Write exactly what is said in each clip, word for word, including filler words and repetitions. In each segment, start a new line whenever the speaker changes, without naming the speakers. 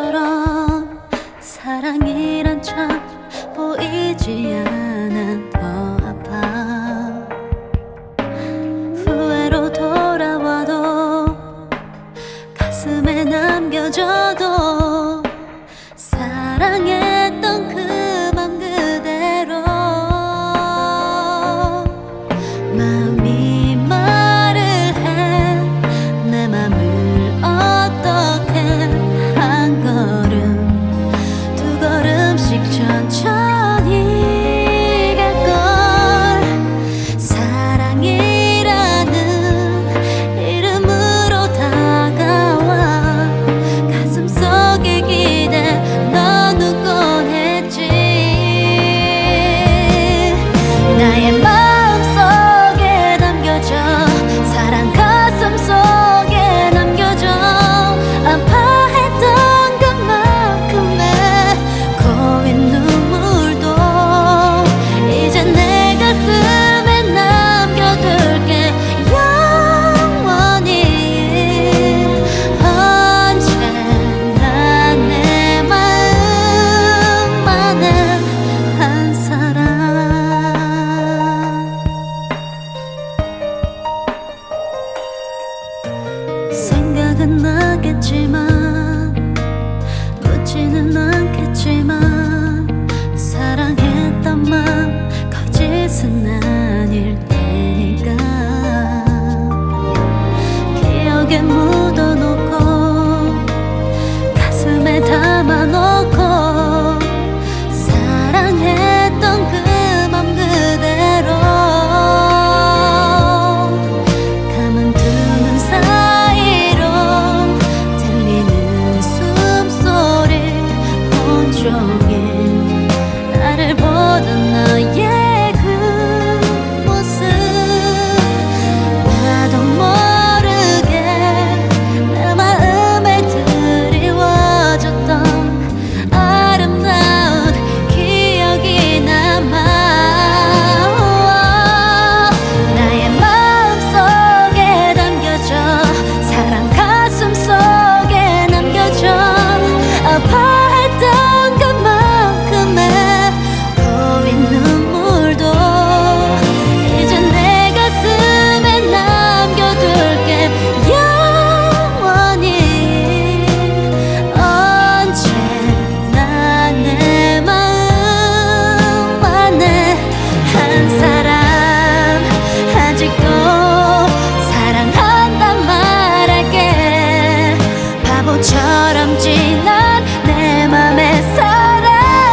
것처럼 사랑이란 참 보이지 않아 더 아파. 후회로 돌아와도 가슴에 남겨져도 사랑했던 그 맘 그대로 마음이 말을 해. 내 맘을 어떻게 한 걸음 두 걸음씩 천천히 갈걸. 사랑이라는 이름으로 다가와 가슴속에 기대 넌 웃곤 했지. 나의 마음속에 남겨져 사랑 가슴속에 남겨져 아파했던 그만큼의 고인 눈물도 이제 내 가슴에 남겨둘게 영원히. 언제나 내 마음 안에 한 사람. 생각은 나겠지만 묻지는 않겠지만 사랑했던 맘 거짓은 아닐 테니까. 기억에 묻어놓고 가슴에 담아놓고 사랑했던 그 맘 그대로 가만두는 사이로 들리는 숨소리 온종일 나를 보던 너의 그 모습 나도 모르게 내 마음에 드리워졌던 아름다운 기억이 남아. 나의 마음속에 담겨져 사랑 가슴속에 남겨져 아파했던 그만큼의 고인 눈물도 이제 내 가슴에 남겨둘게 영원히. 언제나 내 마음 안에 한 사람. 아직도 사랑한단 말할게. 바보처럼 지난 내 맘의 사랑.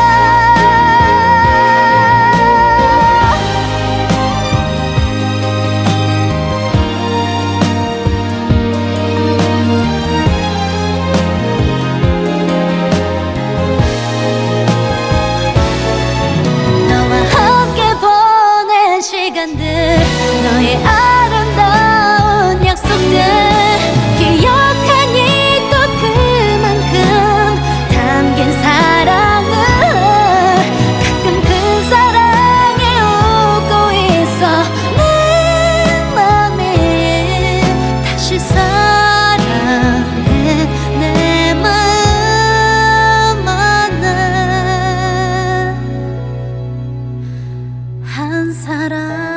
너와 함께 보낸 시간들 너의 아름다운 약속들 기억하니 또 그만큼 담긴 사랑을 가끔 그 사랑에 웃고 있어. 내 맘이 다시 사랑해. 내 마음 안에 한 사람.